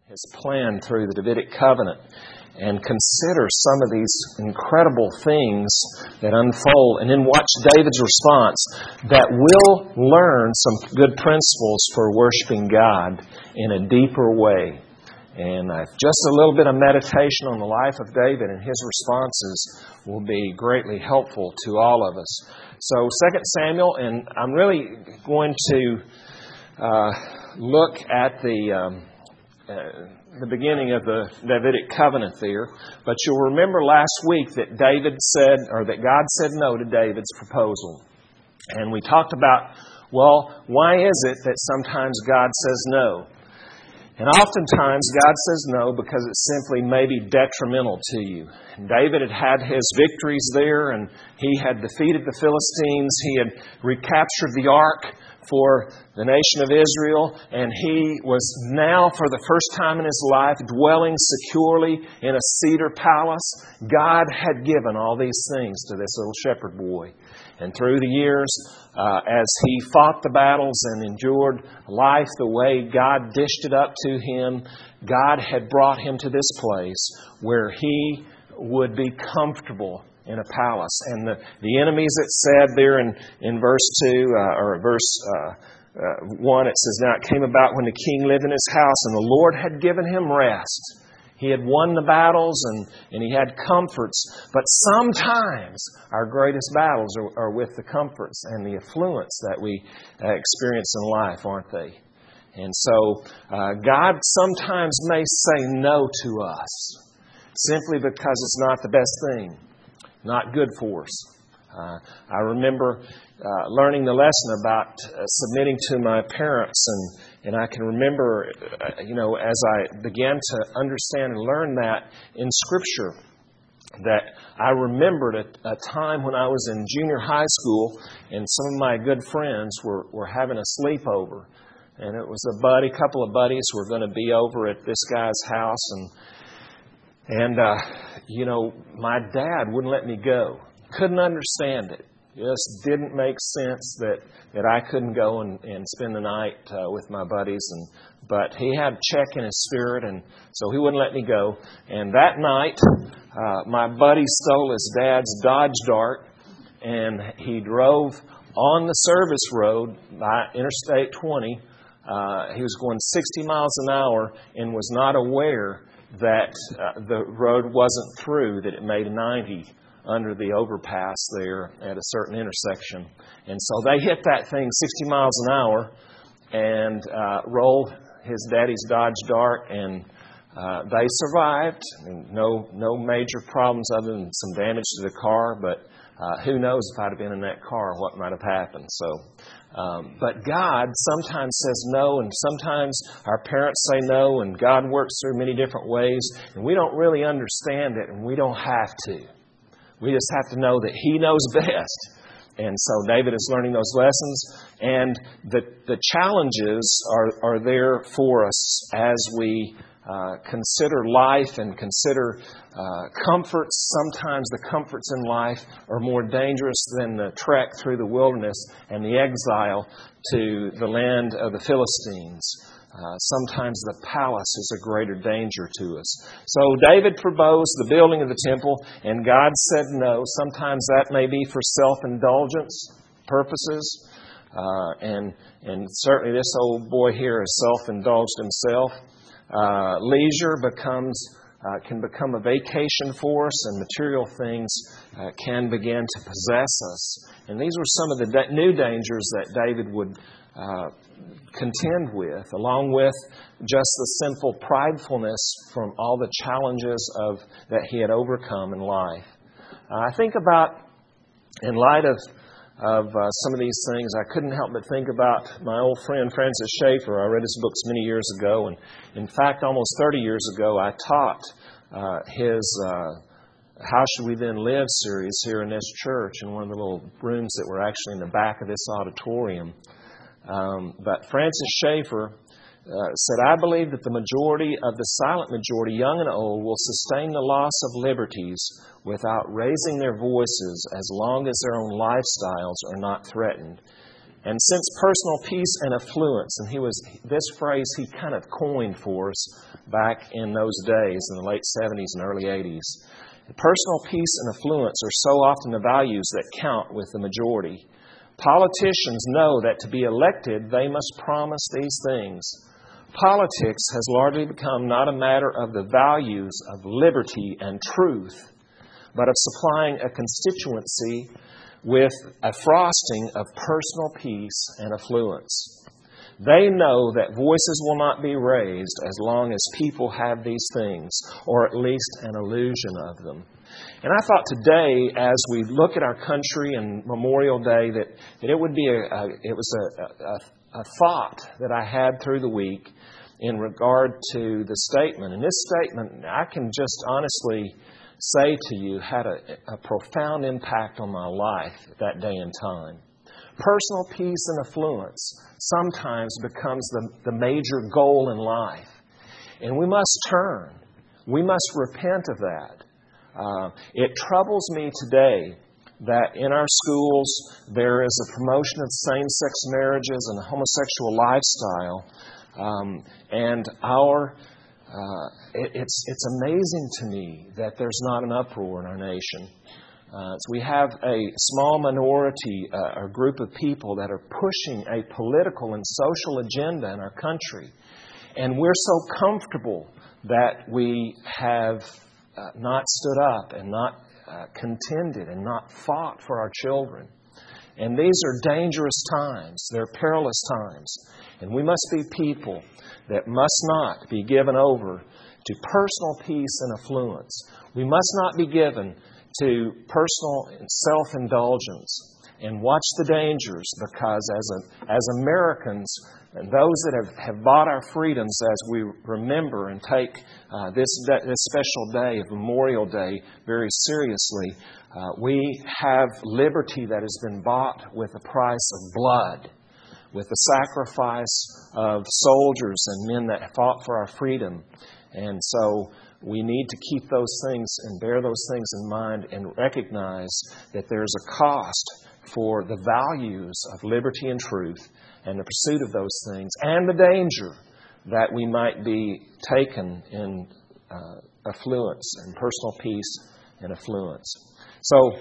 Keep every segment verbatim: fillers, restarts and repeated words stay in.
His plan through the Davidic covenant and consider some of these incredible things that unfold, and then watch David's response that will learn some good principles for worshiping God in a deeper way. And uh, just a little bit of meditation on the life of David and his responses will be greatly helpful to all of us. So Second Samuel, and I'm really going to uh, look at the... Um, Uh, the beginning of the Davidic covenant there. But you'll remember last week that David said, or that God said no to David's proposal. And we talked about, well, why is it that sometimes God says no? And oftentimes God says no because it simply may be detrimental to you. And David had had his victories there, and he had defeated the Philistines. He had recaptured the ark for the nation of Israel, and he was now, for the first time in his life, dwelling securely in a cedar palace. God had given all these things to this little shepherd boy. And through the years, uh, as he fought the battles and endured life the way God dished it up to him, God had brought him to this place where he would be comfortable in a palace. And the, the enemies, it said there in, in verse two, uh, or verse uh, uh, one, it says, "Now it came about when the king lived in his house, and the Lord had given him rest." He had won the battles, and, and he had comforts. But sometimes our greatest battles are, are with the comforts and the affluence that we uh, experience in life, aren't they? And so uh, God sometimes may say no to us simply because it's not the best thing. Not good for us. Uh, I remember uh, learning the lesson about uh, submitting to my parents, and, and I can remember, uh, you know, as I began to understand and learn that in Scripture, that I remembered a, a time when I was in junior high school, and some of my good friends were, were having a sleepover, and it was a buddy, couple of buddies were going to be over at this guy's house, and And, uh, you know, my dad wouldn't let me go. Couldn't understand it. Just didn't make sense that, that I couldn't go and, and spend the night uh, with my buddies. And But he had check in his spirit, and so he wouldn't let me go. And that night, uh, my buddy stole his dad's Dodge Dart, and he drove on the service road by Interstate twenty. Uh, he was going sixty miles an hour and was not aware that uh, the road wasn't through, that it made a ninety under the overpass there at a certain intersection. And so they hit that thing sixty miles an hour and uh, rolled his daddy's Dodge Dart, and uh, they survived. I mean, no, no major problems other than some damage to the car, but uh, who knows if I'd have been in that car, what might have happened. So, Um, but God sometimes says no, and sometimes our parents say no, and God works through many different ways, and we don't really understand it, and we don't have to. We just have to know that He knows best. And so David is learning those lessons, and the the challenges are, are there for us as we uh, consider life and consider uh, comforts. Sometimes the comforts in life are more dangerous than the trek through the wilderness and the exile to the land of the Philistines. Uh, sometimes the palace is a greater danger to us. So David proposed the building of the temple, and God said no. Sometimes that may be for self-indulgence purposes. Uh, and, and certainly this old boy here has self-indulged himself. Uh, leisure becomes uh, can become a vacation for us, and material things uh, can begin to possess us. And these were some of the da- new dangers that David would uh, contend with, along with just the sinful pridefulness from all the challenges of that he had overcome in life. Uh, I think about, in light of of uh, some of these things, I couldn't help but think about my old friend Francis Schaeffer. I read his books many years ago, and in fact, almost thirty years ago, I taught uh, his uh, How Should We Then Live series here in this church in one of the little rooms that were actually in the back of this auditorium. Um, but Francis Schaeffer uh, said, "I believe that the majority of the silent majority, young and old, will sustain the loss of liberties without raising their voices as long as their own lifestyles are not threatened. And since personal peace and affluence, and he was this phrase he kind of coined for us back in those days, in the late seventies and early eighties. Personal peace and affluence are so often the values that count with the majority. Politicians know that to be elected, they must promise these things. Politics has largely become not a matter of the values of liberty and truth, but of supplying a constituency with a frosting of personal peace and affluence. They know that voices will not be raised as long as people have these things, or at least an illusion of them. And I thought today, as we look at our country and Memorial Day, that, that it would be a, a it was a, a, a thought that I had through the week in regard to the statement. And this statement, I can just honestly say to you, had a, a profound impact on my life that day and time. Personal peace and affluence sometimes becomes the, the major goal in life. And we must turn. We must repent of that. Uh, it troubles me today that in our schools there is a promotion of same-sex marriages and a homosexual lifestyle. Um, and our uh, it, it's it's amazing to me that there's not an uproar in our nation. Uh, so we have a small minority, uh, a group of people that are pushing a political and social agenda in our country. And we're so comfortable that we have uh, not stood up and not uh, contended and not fought for our children. And these are dangerous times. They're perilous times. And we must be people that must not be given over to personal peace and affluence. We must not be given to personal self-indulgence, and watch the dangers, because as a, as Americans and those that have, have bought our freedoms, as we remember and take uh, this, this special day of Memorial Day very seriously, uh, we have liberty that has been bought with the price of blood, with the sacrifice of soldiers and men that fought for our freedom. And so we need to keep those things and bear those things in mind and recognize that there's a cost for the values of liberty and truth and the pursuit of those things, and the danger that we might be taken in uh, affluence and personal peace and affluence. So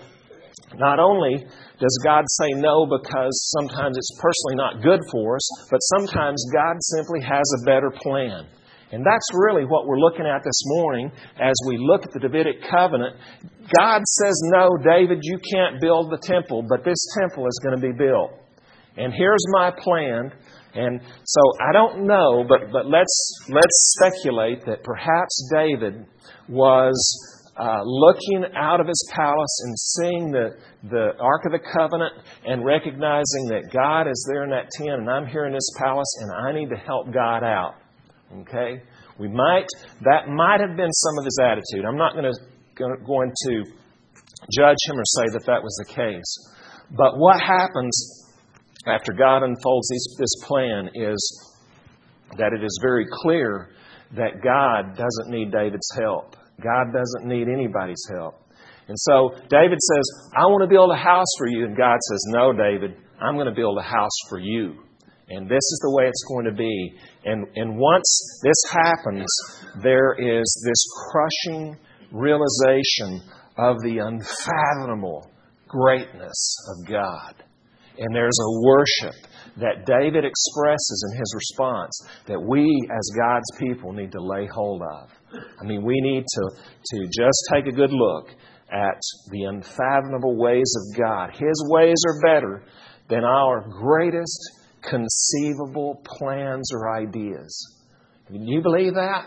not only does God say no because sometimes it's personally not good for us, but sometimes God simply has a better plan. And that's really what we're looking at this morning as we look at the Davidic covenant. God says, no, David, you can't build the temple, but this temple is going to be built. And here's my plan. And so I don't know, but, but let's, let's speculate that perhaps David was uh, looking out of his palace and seeing the, the Ark of the Covenant and recognizing that God is there in that tent and I'm here in this palace and I need to help God out. Okay, we might that might have been some of his attitude. I'm not going to going to judge him or say that that was the case. But what happens after God unfolds these, this plan is that it is very clear that God doesn't need David's help. God doesn't need anybody's help. And so David says, "I want to build a house for you," and God says, "No, David, I'm going to build a house for you. And this is the way it's going to be." And, and once this happens, there is this crushing realization of the unfathomable greatness of God. And there's a worship that David expresses in his response that we as God's people need to lay hold of. I mean, we need to, to just take a good look at the unfathomable ways of God. His ways are better than our greatest conceivable plans or ideas. Do you believe that?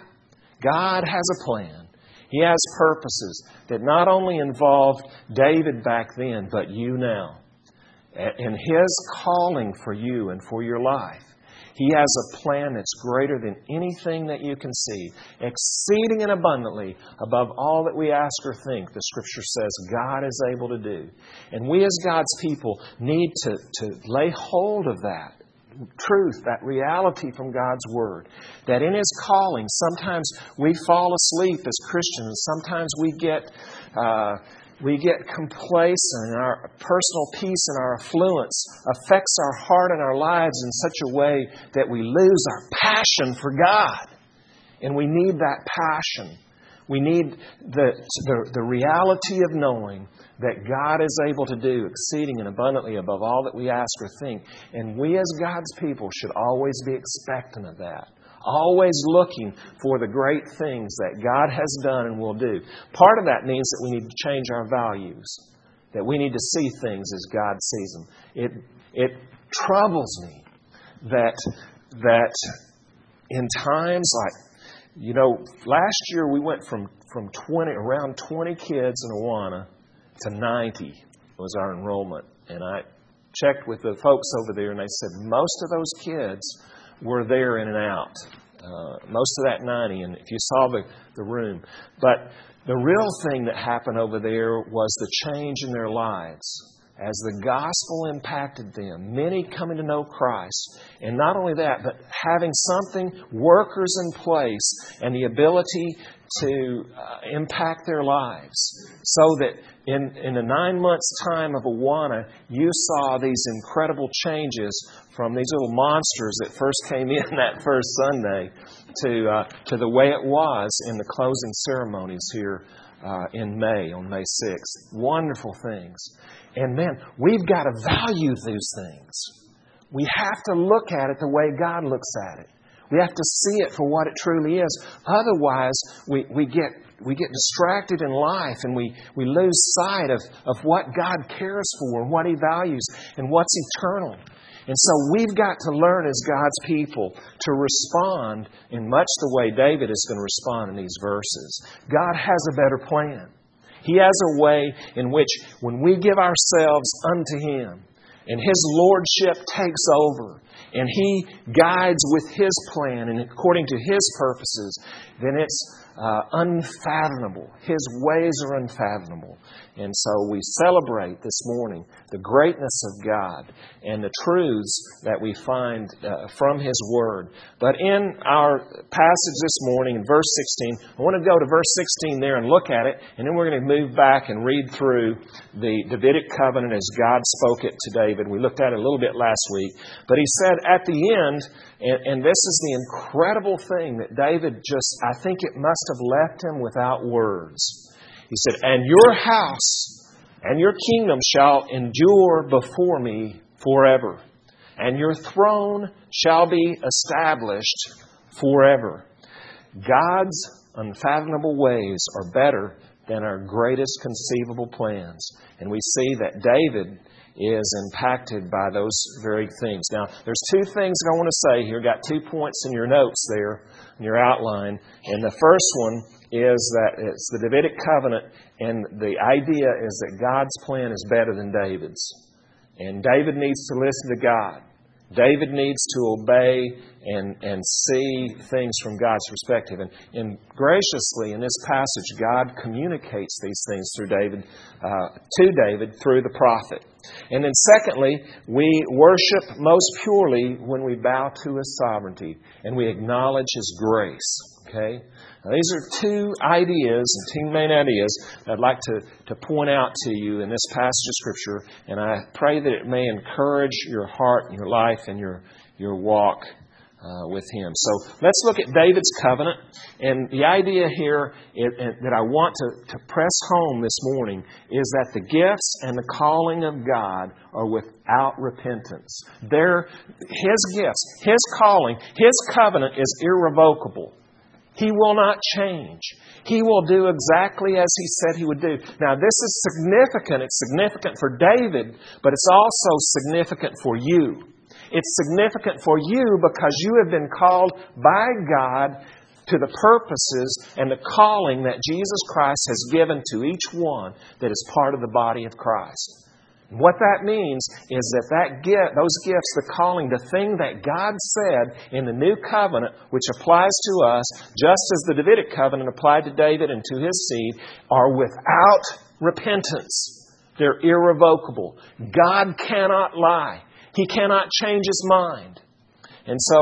God has a plan. He has purposes that not only involved David back then, but you now. And His calling for you and for your life. He has a plan that's greater than anything that you can see, exceeding and abundantly above all that we ask or think, the Scripture says God is able to do. And we as God's people need to, to lay hold of that truth, that reality from God's Word. That in His calling, sometimes we fall asleep as Christians. Sometimes we get... Uh, we get complacent and our personal peace and our affluence affects our heart and our lives in such a way that we lose our passion for God. And we need that passion. We need the, the, the reality of knowing that God is able to do exceeding and abundantly above all that we ask or think. And we as God's people should always be expectant of that. Always looking for the great things that God has done and will do. Part of that means that we need to change our values. That we need to see things as God sees them. It, it troubles me that, that in times like, you know, last year we went from, from twenty around twenty kids in Awana to ninety was our enrollment. And I checked with the folks over there and they said most of those kids were there in and out. Uh, most of that ninety, and if you saw the, the room. But the real thing that happened over there was the change in their lives. As the gospel impacted them, many coming to know Christ. And not only that, but having something, workers in place, and the ability to uh, impact their lives. So that in, in the nine months' time of Awana, you saw these incredible changes from these little monsters that first came in that first Sunday to, uh, to the way it was in the closing ceremonies here uh, in May, on May sixth. Wonderful things. And man, we've got to value those things. We have to look at it the way God looks at it. We have to see it for what it truly is. Otherwise, we, we get we get distracted in life and we, we lose sight of, of what God cares for and what He values and what's eternal. And so we've got to learn as God's people to respond in much the way David is going to respond in these verses. God has a better plan. He has a way in which when we give ourselves unto Him and His Lordship takes over and He guides with His plan and according to His purposes, then it's uh, unfathomable. His ways are unfathomable. And so we celebrate this morning the greatness of God and the truths that we find uh, from His Word. But in our passage this morning, in verse sixteen, I want to go to verse sixteen there and look at it, and then we're going to move back and read through the Davidic covenant as God spoke it to David. We looked at it a little bit last week. But he said at the end, and, and this is the incredible thing that David just, I think it must have left him without words. He said, "And your house and your kingdom shall endure before me forever, and your throne shall be established forever." God's unfathomable ways are better than our greatest conceivable plans. And we see that David is impacted by those very things. Now, there's two things I want to say here. Got two points in your notes there, in your outline. And the first one is that it's the Davidic covenant, and the idea is that God's plan is better than David's. And David needs to listen to God. David needs to obey and, and see things from God's perspective. And, and graciously, in this passage, God communicates these things through David, uh, to David through the prophet. And then secondly, we worship most purely when we bow to His sovereignty and we acknowledge His grace. Okay? Now, these are two ideas, and two main ideas I'd like to, to point out to you in this passage of Scripture, and I pray that it may encourage your heart and your life and your, your walk uh, with Him. So let's look at David's covenant, and the idea here is, that I want to, to press home this morning is that the gifts and the calling of God are without repentance. They're His gifts, His calling, His covenant is irrevocable. He will not change. He will do exactly as He said He would do. Now, this is significant. It's significant for David, but it's also significant for you. It's significant for you because you have been called by God to the purposes and the calling that Jesus Christ has given to each one that is part of the body of Christ. What that means is that, that gift, those gifts, the calling, the thing that God said in the new covenant, which applies to us, just as the Davidic covenant applied to David and to his seed, are without repentance. They're irrevocable. God cannot lie. He cannot change His mind. And so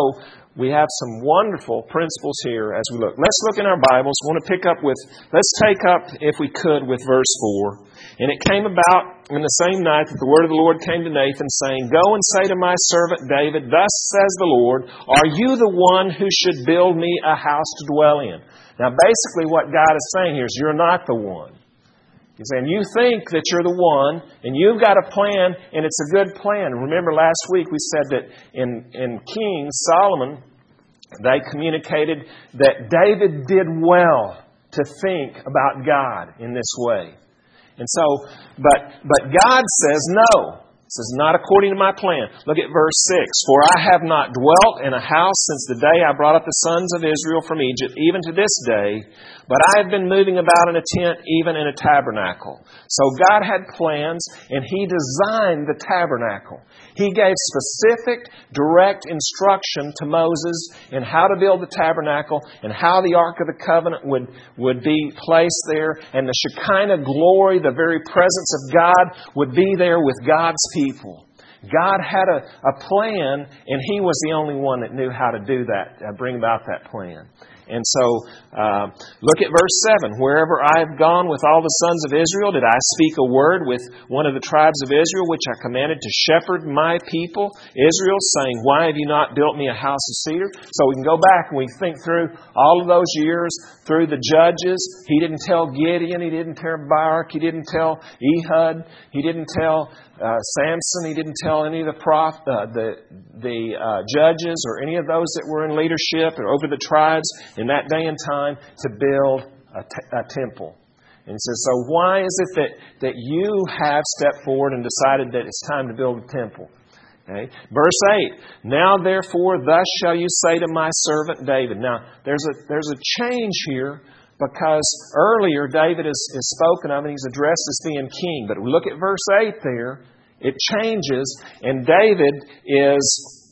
we have some wonderful principles here as we look. Let's look in our Bibles. I want to pick up with, let's take up, if we could, with verse four. And it came about in the same night that the word of the Lord came to Nathan, saying, Go and say to my servant David, Thus says the Lord, Are you the one who should build me a house to dwell in? Now basically what God is saying here is, you're not the one. He's saying, you think that you're the one, and you've got a plan, and it's a good plan. Remember last week we said that in, in Kings, Solomon, they communicated that David did well to think about God in this way. And so, but but God says no. It says, not according to my plan. Look at verse six. For I have not dwelt in a house since the day I brought up the sons of Israel from Egypt, even to this day. But I have been moving about in a tent, even in a tabernacle. So God had plans, and He designed the tabernacle. He gave specific, direct instruction to Moses in how to build the tabernacle and how the Ark of the Covenant would, would be placed there. And the Shekinah glory, the very presence of God, would be there with God's people. God had a, a plan, and He was the only one that knew how to do that, uh, bring about that plan. And so, uh, look at verse seven. Wherever I have gone with all the sons of Israel, did I speak a word with one of the tribes of Israel, which I commanded to shepherd my people, Israel, saying, Why have you not built me a house of cedar? So we can go back and we think through all of those years, through the judges. He didn't tell Gideon, He didn't tell Barak, He didn't tell Ehud, He didn't tell Uh, Samson, He didn't tell any of the prof, uh, the the uh, judges or any of those that were in leadership or over the tribes in that day and time to build a, t- a temple. And He says, so why is it that, that you have stepped forward and decided that it's time to build a temple? Okay. Verse eight, Now therefore thus shall you say to my servant David. Now there's a there's a change here, because earlier David is, is spoken of and he's addressed as being king. But we look at verse eight there, it changes, and David is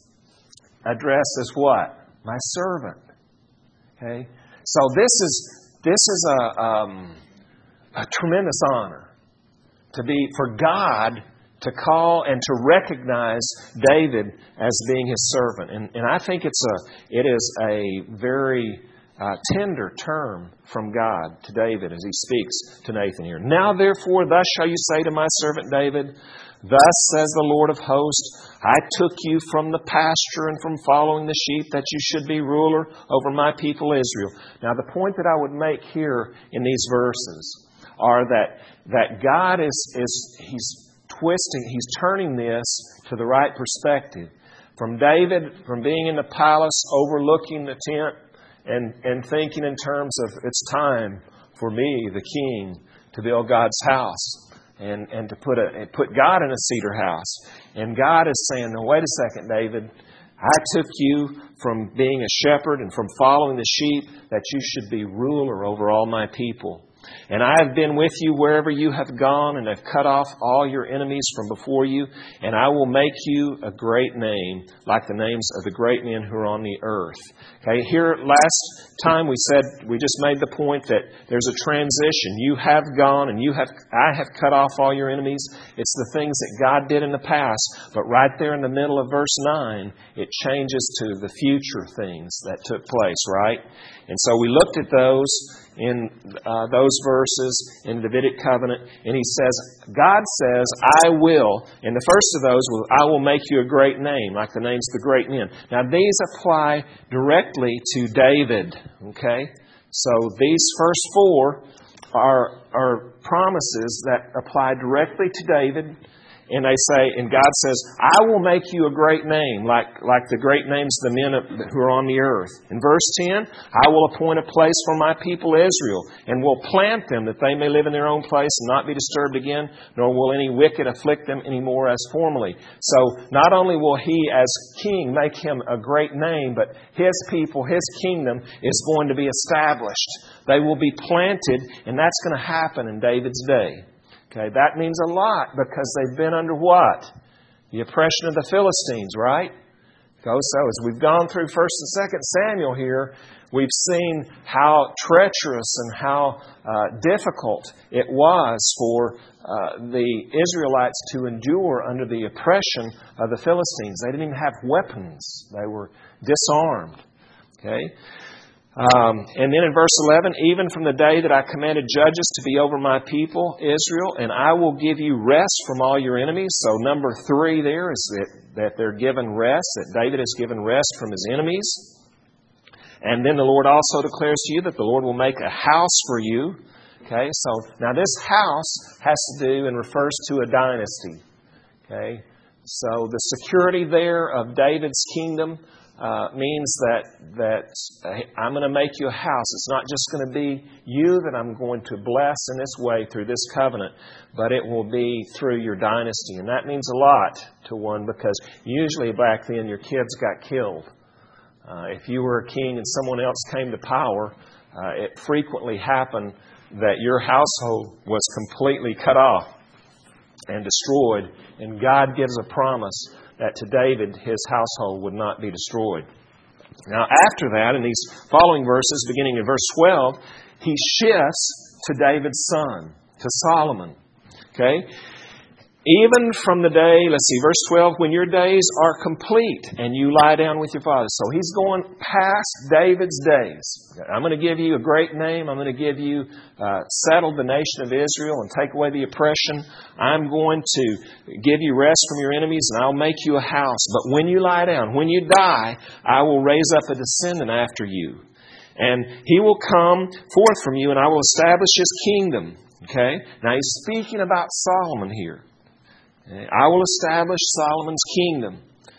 addressed as what? My servant. Okay? So this is this is a, um, a tremendous honor to be for God to call and to recognize David as being His servant. And, and I think it's a it is a very Uh, tender term from God to David as He speaks to Nathan here. Now therefore, thus shall you say to my servant David, Thus says the Lord of hosts, I took you from the pasture and from following the sheep, that you should be ruler over my people Israel. Now the point that I would make here in these verses are that that God is is He's twisting, He's turning this to the right perspective. From David, from being in the palace overlooking the tent, And, and thinking in terms of, it's time for me, the king, to build God's house and, and to put a put God in a cedar house. And God is saying, no, wait a second, David. I took you from being a shepherd and from following the sheep, that you should be ruler over all my people. And I have been with you wherever you have gone, and have cut off all your enemies from before you. And I will make you a great name, like the names of the great men who are on the earth. Okay, here last time we said, we just made the point that there's a transition. You have gone, and you have, I have cut off all your enemies. It's the things that God did in the past. But right there in the middle of verse nine, it changes to the future things that took place, right? And so we looked at those in uh, those verses in the Davidic covenant, and He says, God says, I will, and the first of those will, I will make you a great name, like the names of the great men. Now these apply directly to David, okay? So these first four are, are promises that apply directly to David. And they say, and God says, I will make you a great name, like, like the great names of the men who are on the earth. In verse ten, I will appoint a place for my people Israel, and will plant them, that they may live in their own place and not be disturbed again, nor will any wicked afflict them any more as formerly. So not only will He as king make him a great name, but His people, His kingdom is going to be established. They will be planted, and that's going to happen in David's day. Okay, that means a lot, because they've been under what? The oppression of the Philistines, right? Okay, so as we've gone through First and Second Samuel here, we've seen how treacherous and how uh, difficult it was for uh, the Israelites to endure under the oppression of the Philistines. They didn't even have weapons. They were disarmed. Okay. Um, and then in verse eleven, even from the day that I commanded judges to be over my people, Israel, and I will give you rest from all your enemies. So number three there is that, that they're given rest, that David is given rest from his enemies. And then the Lord also declares to you that the Lord will make a house for you. Okay, so now this house has to do and refers to a dynasty. Okay, so the security there of David's kingdom Uh, means that that uh, I'm going to make you a house. It's not just going to be you that I'm going to bless in this way through this covenant, but it will be through your dynasty. And that means a lot to one, because usually back then your kids got killed. Uh, if you were a king and someone else came to power, uh, it frequently happened that your household was completely cut off and destroyed. And God gives a promise that to David, his household would not be destroyed. Now, after that, in these following verses, beginning in verse twelve, he shifts to David's son, to Solomon. Okay? Even from the day, let's see, verse twelve, when your days are complete and you lie down with your fathers. So he's going past David's days. I'm going to give you a great name. I'm going to give you, uh, settle the nation of Israel and take away the oppression. I'm going to give you rest from your enemies, and I'll make you a house. But when you lie down, when you die, I will raise up a descendant after you. And he will come forth from you, and I will establish his kingdom. Okay? Now he's speaking about Solomon here. I will establish Solomon's kingdom.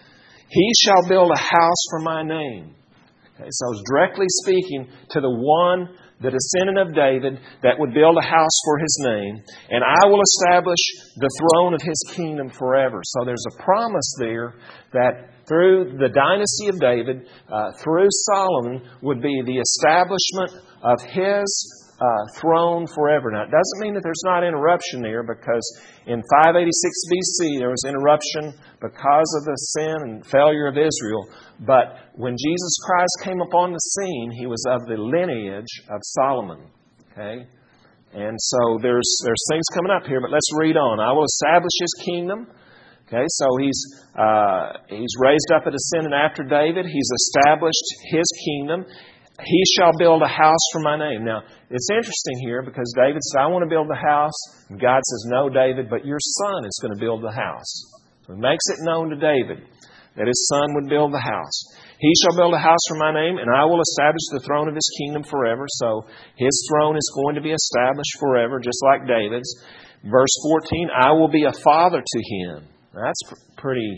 He shall build a house for my name. Okay, so it's directly speaking to the one, the descendant of David, that would build a house for his name. And I will establish the throne of his kingdom forever. So there's a promise there that through the dynasty of David, uh, through Solomon, would be the establishment of his Uh, throne forever. Now, it doesn't mean that there's not interruption there, because in five eighty-six B C there was interruption because of the sin and failure of Israel. But when Jesus Christ came upon the scene, He was of the lineage of Solomon. Okay? And so there's there's things coming up here, but let's read on. I will establish His kingdom. Okay, so He's uh, He's raised up a descendant after David. He's established His kingdom. He shall build a house for my name. Now, it's interesting here because David said, I want to build the house. And God says, no, David, but your son is going to build the house. So He makes it known to David that his son would build the house. He shall build a house for my name, and I will establish the throne of his kingdom forever. So his throne is going to be established forever, just like David's. Verse fourteen, I will be a father to him. Now, that's a pretty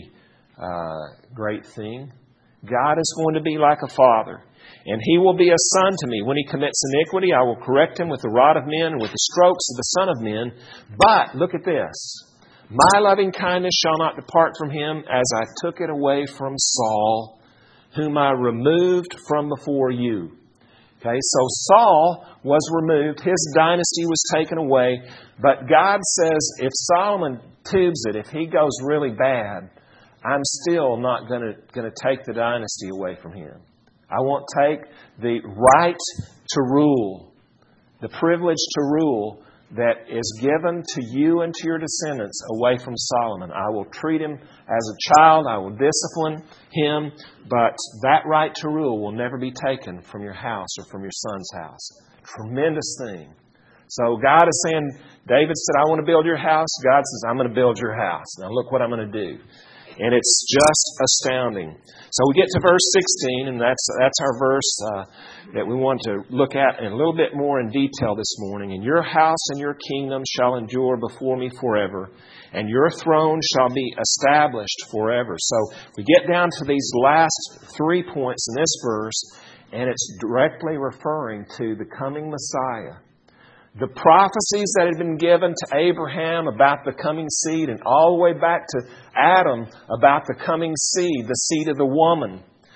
uh, great thing. God is going to be like a father. And he will be a son to me. When he commits iniquity, I will correct him with the rod of men and with the strokes of the son of men. But, look at this. My loving kindness shall not depart from him, as I took it away from Saul, whom I removed from before you. Okay, so Saul was removed. His dynasty was taken away. But God says, if Solomon tubes it, if he goes really bad, I'm still not going to going to take the dynasty away from him. I won't take the right to rule, the privilege to rule that is given to you and to your descendants away from Solomon. I will treat him as a child. I will discipline him. But that right to rule will never be taken from your house or from your son's house. Tremendous thing. So God is saying, David said, I want to build your house. God says, I'm going to build your house. Now look what I'm going to do. And it's just astounding. So we get to verse sixteen, and that's that's our verse uh, that we want to look at in a little bit more in detail this morning. And your house and your kingdom shall endure before me forever, and your throne shall be established forever. So we get down to these last three points in this verse, and it's directly referring to the coming Messiah. The prophecies that had been given to Abraham about the coming seed, and all the way back to Adam about the coming seed, the seed of the woman.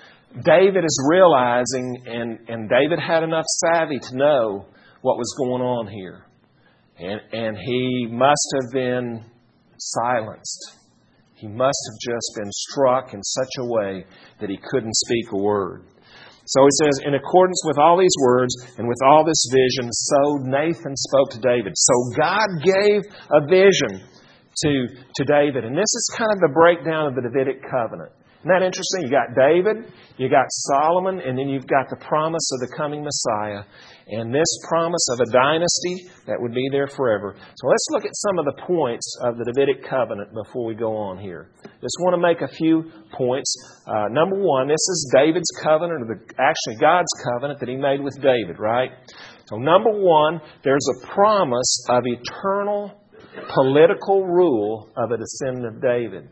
David is realizing, and, and David had enough savvy to know what was going on here. And, and he must have been silenced. He must have just been struck in such a way that he couldn't speak a word. So he says, in accordance with all these words and with all this vision, so Nathan spoke to David. So God gave a vision to, to David. And this is kind of the breakdown of the Davidic covenant. Isn't that interesting? You got David, you got Solomon, and then you've got the promise of the coming Messiah. And this promise of a dynasty that would be there forever. So let's look at some of the points of the Davidic covenant before we go on here. Just want to make a few points. Uh, number one, this is David's covenant, or the, actually God's covenant that He made with David, right? So number one, there's a promise of eternal political rule of a descendant of David.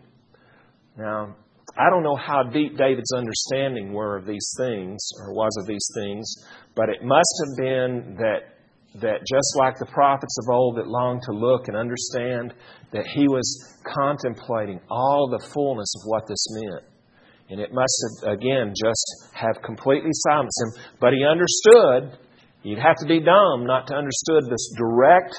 Now, I don't know how deep David's understanding were of these things, or was of these things, but it must have been that that just like the prophets of old that longed to look and understand, that he was contemplating all the fullness of what this meant. And it must have, again, just have completely silenced him. But he understood, you'd have to be dumb not to understood this direct,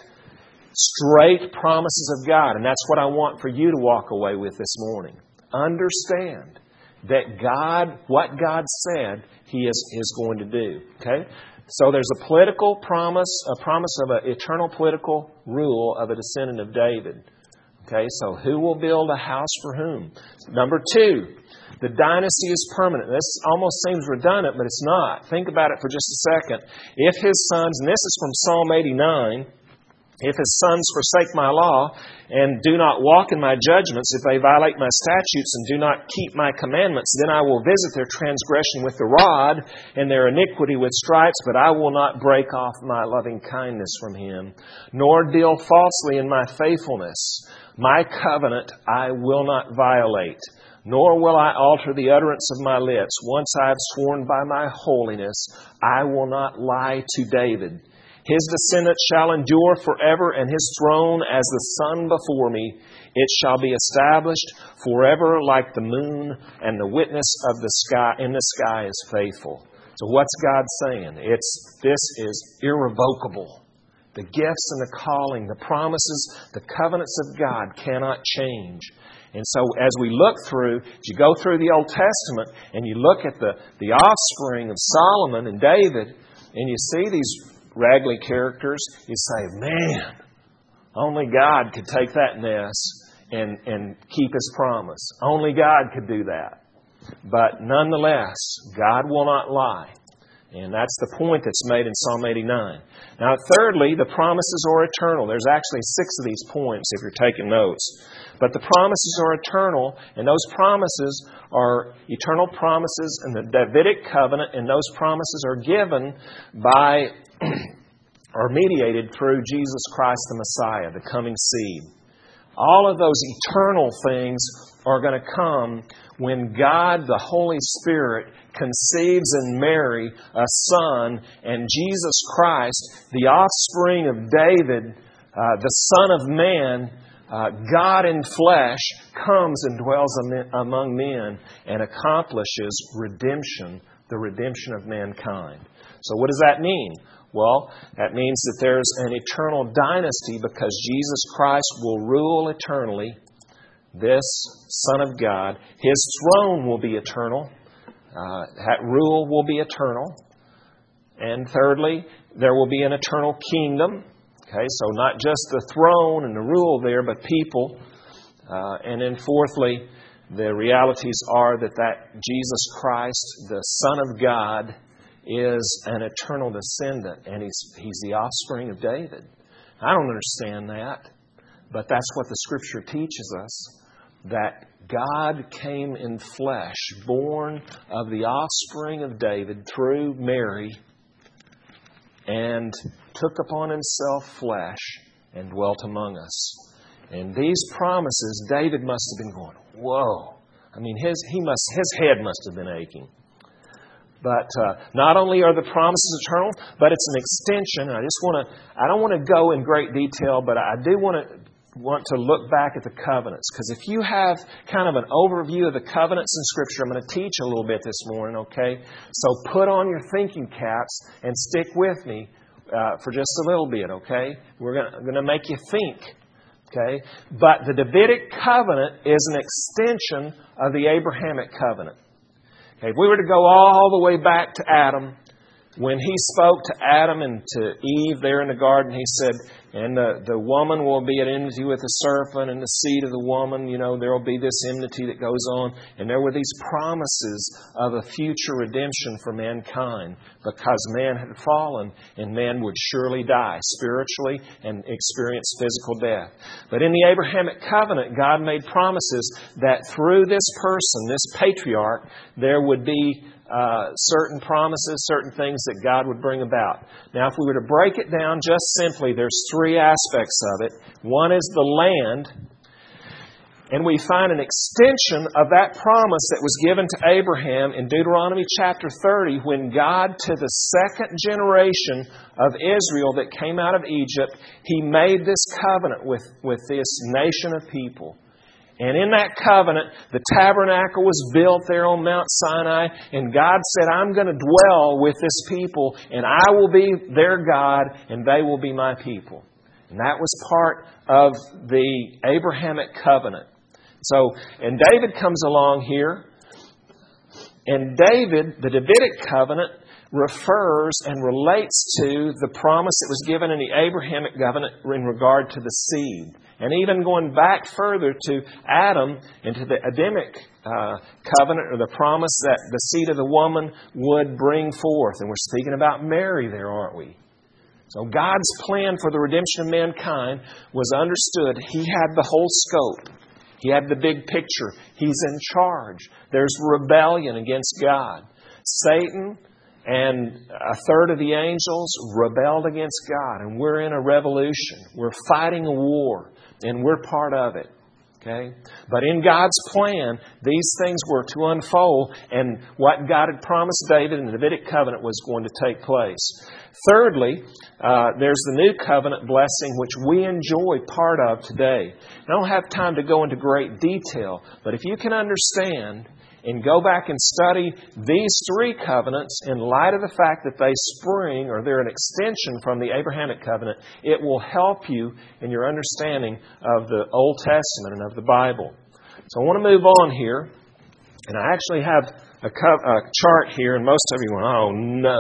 straight promises of God. And that's what I want for you to walk away with this morning. Understand that God, what God said, He is, is going to do. Okay? So there's a political promise, a promise of an eternal political rule of a descendant of David. Okay, so who will build a house for whom? Number two, the dynasty is permanent. This almost seems redundant, but it's not. Think about it for just a second. If his sons, and this is from Psalm eighty-nine, if his sons forsake my law and do not walk in my judgments, if they violate my statutes and do not keep my commandments, then I will visit their transgression with the rod and their iniquity with stripes, but I will not break off my loving kindness from him, nor deal falsely in my faithfulness. My covenant I will not violate, nor will I alter the utterance of my lips. Once I have sworn by my holiness, I will not lie to David. His descendants shall endure forever, and his throne as the sun before me. It shall be established forever like the moon, and the witness of the sky in the sky is faithful. So what's God saying? It's this is irrevocable. The gifts and the calling, the promises, the covenants of God cannot change. And so as we look through, as you go through the Old Testament and you look at the, the offspring of Solomon and David, and you see these raggly characters, you say, man, only God could take that mess and, and keep His promise. Only God could do that. But nonetheless, God will not lie. And that's the point that's made in Psalm eighty-nine. Now, thirdly, the promises are eternal. There's actually six of these points if you're taking notes. But the promises are eternal, and those promises are eternal promises in the Davidic covenant, and those promises are given by or mediated through Jesus Christ the Messiah, the coming seed. All of those eternal things are going to come when God, the Holy Spirit, conceives in Mary a Son, and Jesus Christ, the offspring of David, uh, the Son of Man, uh, God in flesh, comes and dwells among men and accomplishes redemption, the redemption of mankind. So what does that mean? Well, that means that there's an eternal dynasty because Jesus Christ will rule eternally. This Son of God, His throne will be eternal. Uh, that rule will be eternal. And thirdly, there will be an eternal kingdom. Okay, so not just the throne and the rule there, but people. Uh, and then fourthly, the realities are that, that Jesus Christ, the Son of God, is an eternal descendant, and he's, he's the offspring of David. I don't understand that, but that's what the Scripture teaches us, that God came in flesh, born of the offspring of David through Mary, and took upon Himself flesh and dwelt among us. And these promises, David must have been going, whoa. I mean, his, he must, his head must have been aching. But uh, not only are the promises eternal, but it's an extension. And I just want to, I don't want to go in great detail, but I do want to want to look back at the covenants. Because if you have kind of an overview of the covenants in Scripture, I'm going to teach a little bit this morning, okay? So put on your thinking caps and stick with me uh, for just a little bit, okay? We're going to, going to make you think. Okay? But the Davidic covenant is an extension of the Abrahamic covenant. Okay, if we were to go all the way back to Adam, when he spoke to Adam and to Eve there in the garden, he said, and the, the woman will be at enmity with the serpent, and the seed of the woman, you know, there will be this enmity that goes on. And there were these promises of a future redemption for mankind because man had fallen and man would surely die spiritually and experience physical death. But in the Abrahamic covenant, God made promises that through this person, this patriarch, there would be Uh, certain promises, certain things that God would bring about. Now, if we were to break it down just simply, there's three aspects of it. One is the land, and we find an extension of that promise that was given to Abraham in Deuteronomy chapter thirty when God, to the second generation of Israel that came out of Egypt, He made this covenant with, with this nation of people. And in that covenant, the tabernacle was built there on Mount Sinai, and God said, I'm going to dwell with this people, and I will be their God, and they will be my people. And that was part of the Abrahamic covenant. So, and David comes along here, and David, the Davidic covenant, refers and relates to the promise that was given in the Abrahamic covenant in regard to the seed. And even going back further to Adam and to the Adamic uh, covenant, or the promise that the seed of the woman would bring forth. And we're speaking about Mary there, aren't we? So God's plan for the redemption of mankind was understood. He had the whole scope. He had the big picture. He's in charge. There's rebellion against God. Satan and a third of the angels rebelled against God. And we're in a revolution. We're fighting a war. And we're part of it. Okay? But in God's plan, these things were to unfold. And what God had promised David in the Davidic covenant was going to take place. Thirdly, uh, there's the new covenant blessing, which we enjoy part of today. I don't have time to go into great detail. But if you can understand and go back and study these three covenants in light of the fact that they spring, or they're an extension from the Abrahamic covenant, it will help you in your understanding of the Old Testament and of the Bible. So I want to move on here. And I actually have a, co- a chart here, and most of you went, oh no,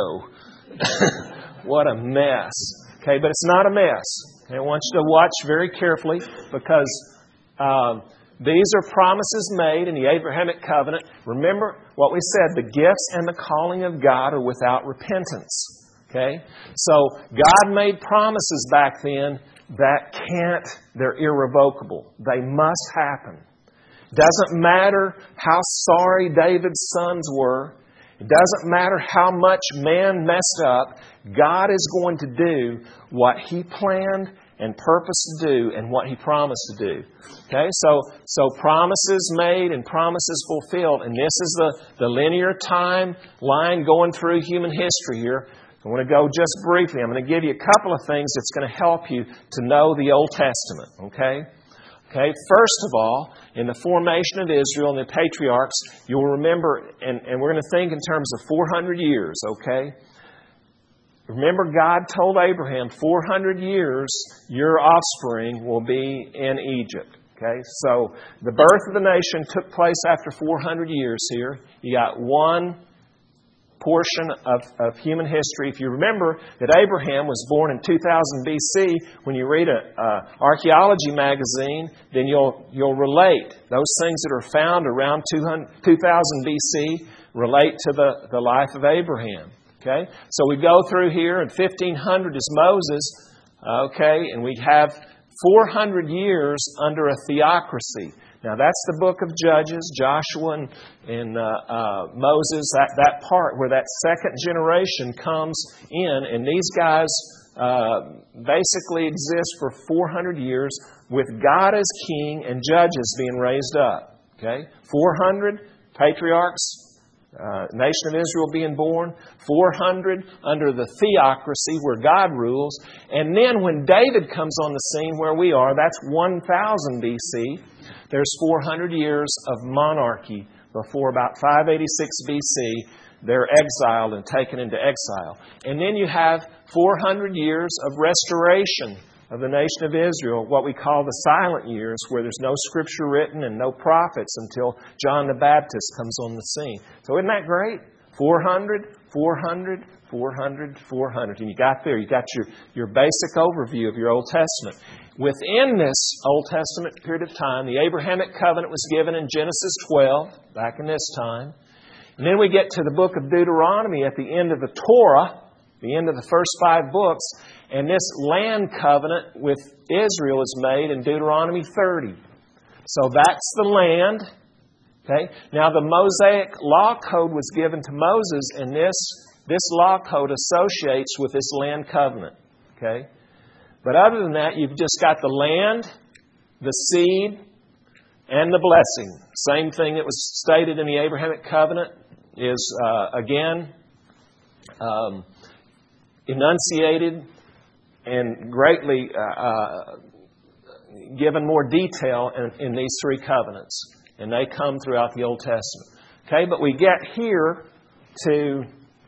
what a mess. Okay, but it's not a mess. Okay, I want you to watch very carefully because Uh, these are promises made in the Abrahamic covenant. Remember what we said, the gifts and the calling of God are without repentance. Okay? So God made promises back then that can't, they're irrevocable. They must happen. It doesn't matter how sorry David's sons were. It doesn't matter how much man messed up. God is going to do what He planned and purposed to do and what He promised to do. Okay, so so promises made and promises fulfilled. And this is the, the linear time line going through human history here. I want to go just briefly. I'm going to give you a couple of things that's going to help you to know the Old Testament. Okay? Okay, first of all, in the formation of Israel and the patriarchs, you'll remember, and, and we're going to think in terms of four hundred years, okay? Remember, God told Abraham, four hundred years, your offspring will be in Egypt. Okay, so the birth of the nation took place after four hundred years here. You got one portion of, of human history. If you remember that Abraham was born in two thousand B C, when you read an archaeology magazine, then you'll you'll relate. Those things that are found around two thousand B C relate to the, the life of Abraham. Okay, so we go through here, and fifteen hundred is Moses. Okay, and we have four hundred years under a theocracy. Now that's the book of Judges, Joshua and, and uh, uh, Moses, that, that part where that second generation comes in, and these guys uh, basically exist for four hundred years with God as king and judges being raised up. Okay, four hundred patriarchs. Uh, nation of Israel being born, four hundred under the theocracy where God rules. And then when David comes on the scene where we are, that's one thousand B C. There's four hundred years of monarchy before about five eighty-six B C. They're exiled and taken into exile. And then you have four hundred years of restoration of the nation of Israel, what we call the silent years, where there's no Scripture written and no prophets until John the Baptist comes on the scene. So isn't that great? four hundred, four hundred, four hundred, four hundred. And you got there, you got your, your basic overview of your Old Testament. Within this Old Testament period of time, the Abrahamic covenant was given in Genesis twelve, back in this time. And then we get to the book of Deuteronomy at the end of the Torah, the end of the first five books, and this land covenant with Israel is made in Deuteronomy thirty. So that's the land. Okay. Now the Mosaic Law Code was given to Moses, and this, this law code associates with this land covenant. Okay. But other than that, you've just got the land, the seed, and the blessing. Same thing that was stated in the Abrahamic covenant is, uh, again, um, enunciated and greatly uh, uh, given more detail in, in these three covenants. And they come throughout the Old Testament. Okay, but we get here to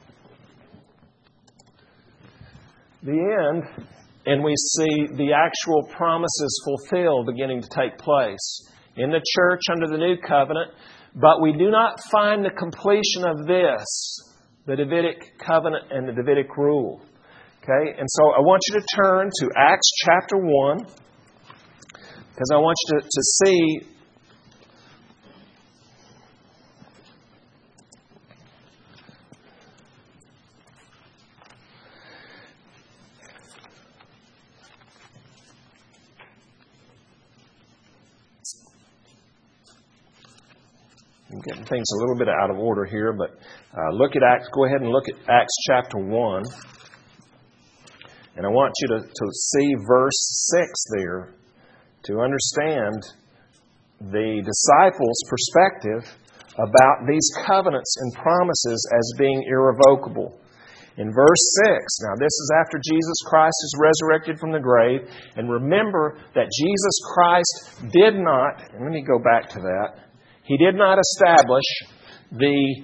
the end, and we see the actual promises fulfilled beginning to take place in the church under the New Covenant. But we do not find the completion of this, the Davidic covenant and the Davidic rule. Okay, and so I want you to turn to Acts chapter one, because I want you to, to see I'm getting things a little bit out of order here, but uh, look at Acts. Go ahead and look at Acts chapter one. And I want you to, to see verse six there to understand the disciples' perspective about these covenants and promises as being irrevocable. In verse six, now this is after Jesus Christ is resurrected from the grave. And remember that Jesus Christ did not, and let me go back to that. He did not establish the,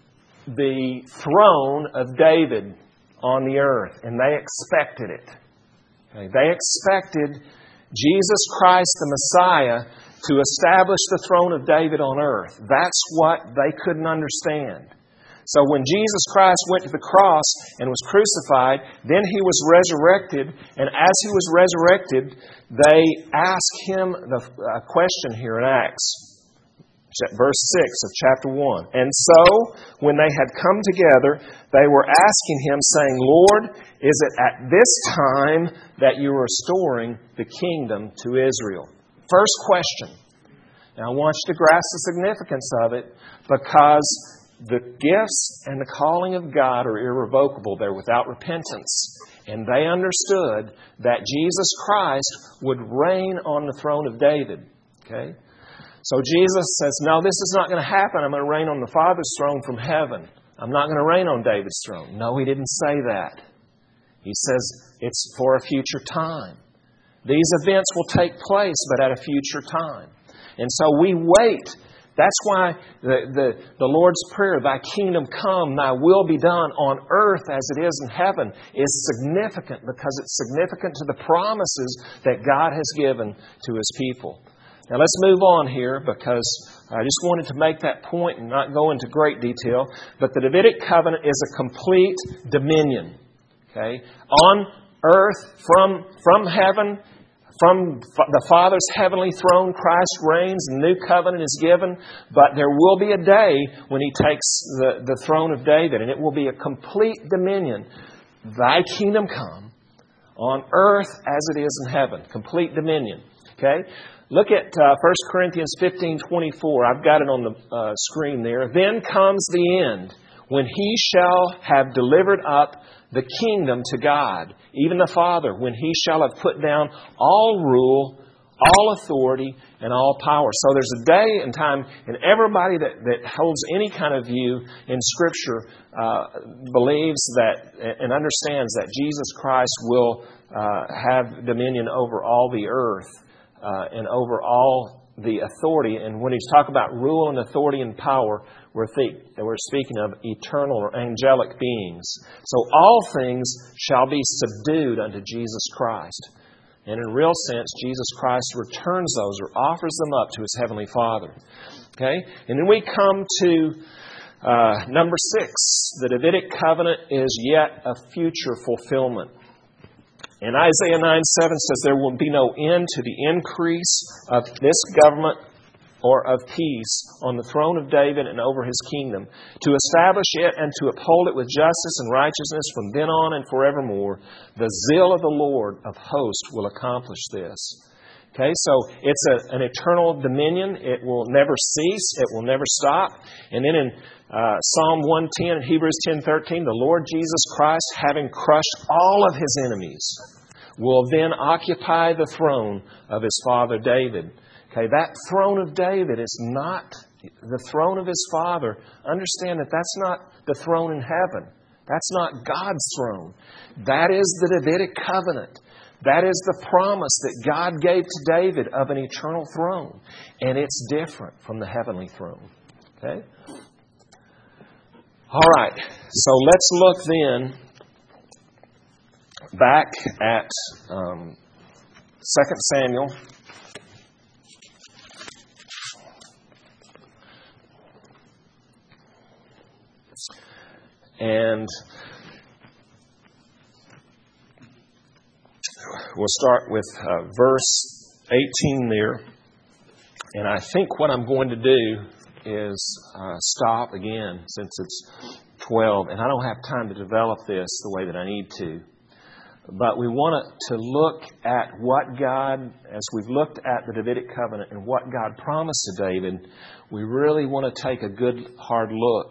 the throne of David on the earth, and they expected it. Okay? They expected Jesus Christ, the Messiah, to establish the throne of David on earth. That's what they couldn't understand. So when Jesus Christ went to the cross and was crucified, then He was resurrected, and as He was resurrected, they asked Him the uh, question here in Acts. Verse six of chapter one. And so, when they had come together, they were asking Him, saying, Lord, is it at this time that you are restoring the kingdom to Israel? First question. Now, I want you to grasp the significance of it, because the gifts and the calling of God are irrevocable. They're without repentance. And they understood that Jesus Christ would reign on the throne of David. Okay? So Jesus says, no, this is not going to happen. I'm going to reign on the Father's throne from heaven. I'm not going to reign on David's throne. No, He didn't say that. He says it's for a future time. These events will take place, but at a future time. And so we wait. That's why the, the, the Lord's Prayer, Thy kingdom come, Thy will be done on earth as it is in heaven, is significant, because it's significant to the promises that God has given to His people. Now let's move on here, because I just wanted to make that point and not go into great detail. But the Davidic covenant is a complete dominion. Okay? On earth, from, from heaven, from the Father's heavenly throne, Christ reigns, and the new covenant is given. But there will be a day when He takes the, the throne of David, and it will be a complete dominion. Thy kingdom come on earth as it is in heaven. Complete dominion. Okay? Look at uh, First Corinthians fifteen twenty-four. I've got it on the uh, screen there. Then comes the end, when He shall have delivered up the kingdom to God, even the Father, when He shall have put down all rule, all authority, and all power. So there's a day and time, and everybody that, that holds any kind of view in Scripture uh, believes that and understands that Jesus Christ will uh, have dominion over all the earth. Uh, and over all the authority. And when he's talking about rule and authority and power, we're, think, we're speaking of eternal or angelic beings. So all things shall be subdued unto Jesus Christ. And in a real sense, Jesus Christ returns those or offers them up to His Heavenly Father. Okay? And then we come to uh, number six. The Davidic covenant is yet a future fulfillment. And Isaiah nine seven says there will be no end to the increase of this government or of peace on the throne of David and over His kingdom, to establish it and to uphold it with justice and righteousness from then on and forevermore. The zeal of the Lord of hosts will accomplish this. Okay, so it's a, an eternal dominion. It will never cease. It will never stop. And then in uh, Psalm one ten and Hebrews ten thirteen, the Lord Jesus Christ, having crushed all of His enemies, will then occupy the throne of His father David. Okay, that throne of David is not the throne of his father. Understand that that's not the throne in heaven. That's not God's throne. That is the Davidic covenant. That is the promise that God gave to David of an eternal throne. And it's different from the heavenly throne. Okay? All right. So let's look then back at um, Second Samuel. And we'll start with uh, verse eighteen there. And I think what I'm going to do is uh, stop again since it's twelve. And I don't have time to develop this the way that I need to. But we want to look at what God, as we've looked at the Davidic covenant and what God promised to David, we really want to take a good hard look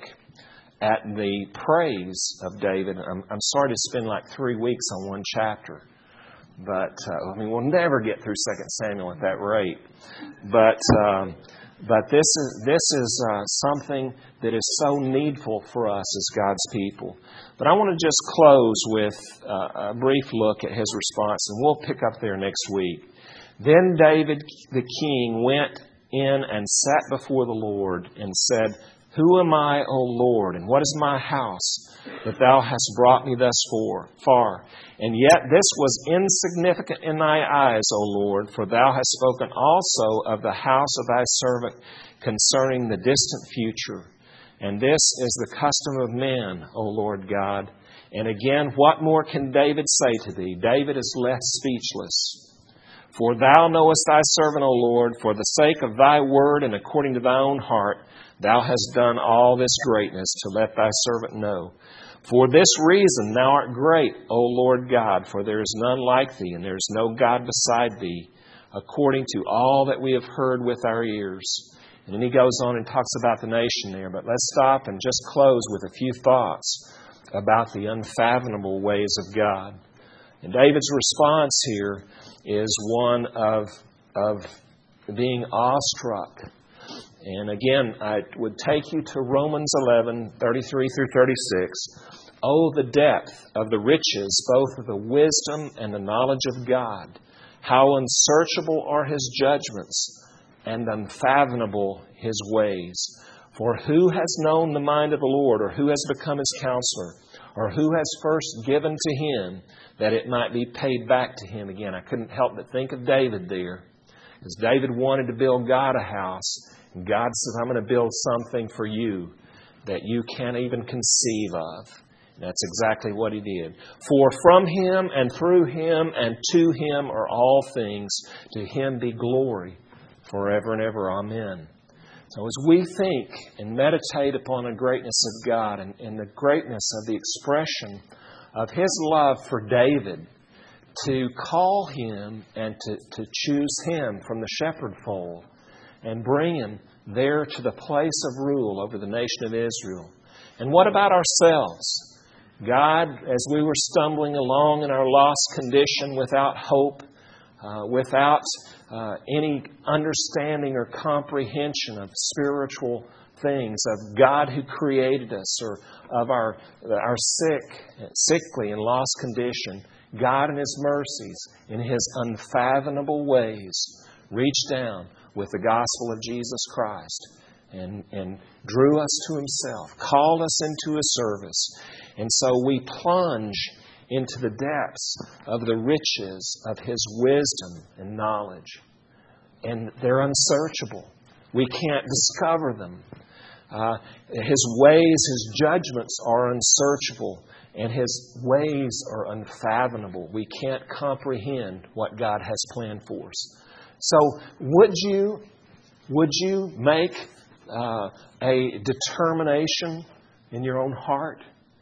at the praise of David. I'm, I'm sorry to spend like three weeks on one chapter. But, uh, I mean, we'll never get through Second Samuel at that rate. But um, but this is, this is uh, something that is so needful for us as God's people. But I want to just close with uh, a brief look at his response, and we'll pick up there next week. Then David the king went in and sat before the Lord and said, "Who am I, O Lord, and what is my house that Thou hast brought me thus far? And yet this was insignificant in Thy eyes, O Lord, for Thou hast spoken also of the house of Thy servant concerning the distant future. And this is the custom of men, O Lord God." And again, what more can David say to Thee? David is left speechless. "For Thou knowest Thy servant, O Lord, for the sake of Thy word and according to Thy own heart, Thou hast done all this greatness to let Thy servant know. For this reason Thou art great, O Lord God, for there is none like Thee, and there is no God beside Thee, according to all that we have heard with our ears." And then he goes on and talks about the nation there. But let's stop and just close with a few thoughts about the unfathomable ways of God. And David's response here is one of, of being awestruck. And again, I would take you to Romans eleven, thirty-three through thirty-six. "Oh, the depth of the riches, both of the wisdom and the knowledge of God. How unsearchable are His judgments and unfathomable His ways. For who has known the mind of the Lord, or who has become His counselor, or who has first given to Him that it might be paid back to Him?" Again, I couldn't help but think of David there. Because David wanted to build God a house. And God says, "I'm going to build something for you that you can't even conceive of." And that's exactly what He did. "For from Him and through Him and to Him are all things. To Him be glory forever and ever. Amen." So as we think and meditate upon the greatness of God and, and the greatness of the expression of His love for David, to call him and to, to choose him from the shepherd fold and bring him there to the place of rule over the nation of Israel. And what about ourselves? God, as we were stumbling along in our lost condition without hope, uh, without uh, any understanding or comprehension of spiritual things, of God who created us, or of our, our sick, sickly and lost condition, God in His mercies, in His unfathomable ways, reached down with the gospel of Jesus Christ and, and drew us to Himself, called us into His service. And so we plunge into the depths of the riches of His wisdom and knowledge. And they're unsearchable. We can't discover them. Uh, His ways, His judgments are unsearchable. And His ways are unfathomable. We can't comprehend what God has planned for us. So would you, would you make uh, a determination in your own heart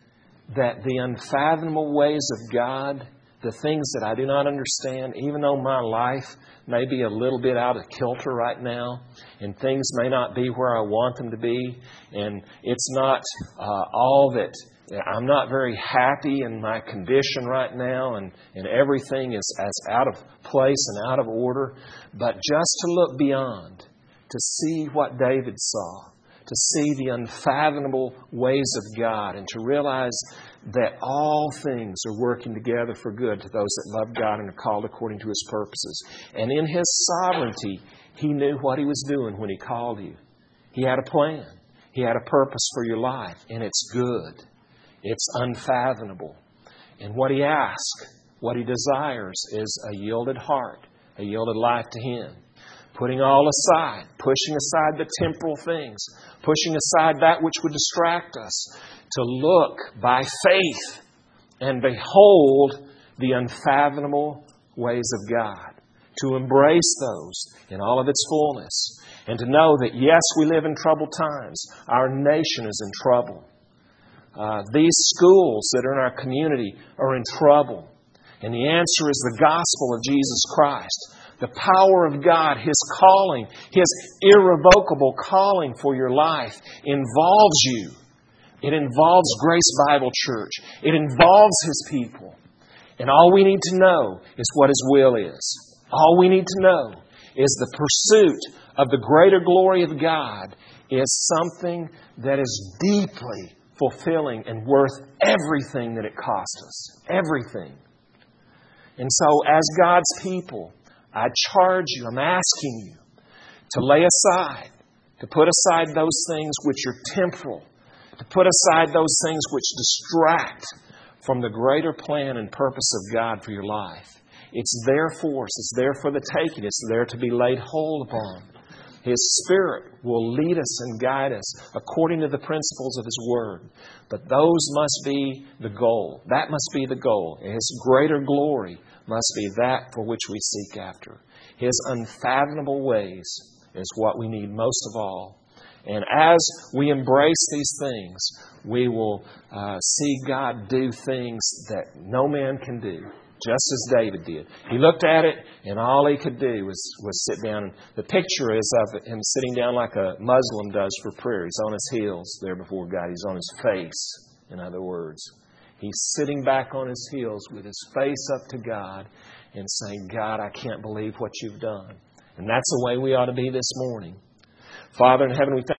that the unfathomable ways of God, the things that I do not understand, even though my life may be a little bit out of kilter right now, and things may not be where I want them to be, and it's not uh, all that, I'm not very happy in my condition right now, and, and everything is as out of place and out of order, but just to look beyond, to see what David saw, to see the unfathomable ways of God, and to realize that all things are working together for good to those that love God and are called according to His purposes. And in His sovereignty, He knew what He was doing when He called you. He had a plan. He had a purpose for your life, and it's good. It's unfathomable. And what He asks, what He desires is a yielded heart, a yielded life to Him. Putting all aside, pushing aside the temporal things, pushing aside that which would distract us, to look by faith and behold the unfathomable ways of God, to embrace those in all of its fullness, and to know that, yes, we live in troubled times. Our nation is in trouble. Uh, these schools that are in our community are in trouble. And the answer is the gospel of Jesus Christ. The power of God, His calling, His irrevocable calling for your life involves you. It involves Grace Bible Church. It involves His people. And all we need to know is what His will is. All we need to know is the pursuit of the greater glory of God is something that is deeply fulfilling and worth everything that it cost us. Everything. And so as God's people, I charge you, I'm asking you to lay aside, to put aside those things which are temporal, to put aside those things which distract from the greater plan and purpose of God for your life. It's there for us. It's there for the taking. It's there to be laid hold upon. His Spirit will lead us and guide us according to the principles of His Word. But those must be the goal. That must be the goal. His greater glory must be that for which we seek after. His unfathomable ways is what we need most of all. And as we embrace these things, we will uh, see God do things that no man can do, just as David did. He looked at it, and all he could do was, was sit down. The picture is of him sitting down like a Muslim does for prayer. He's on his heels there before God. He's on his face, in other words. He's sitting back on his heels with his face up to God and saying, God, I can't believe what You've done. And that's the way we ought to be this morning. Father in heaven, we thank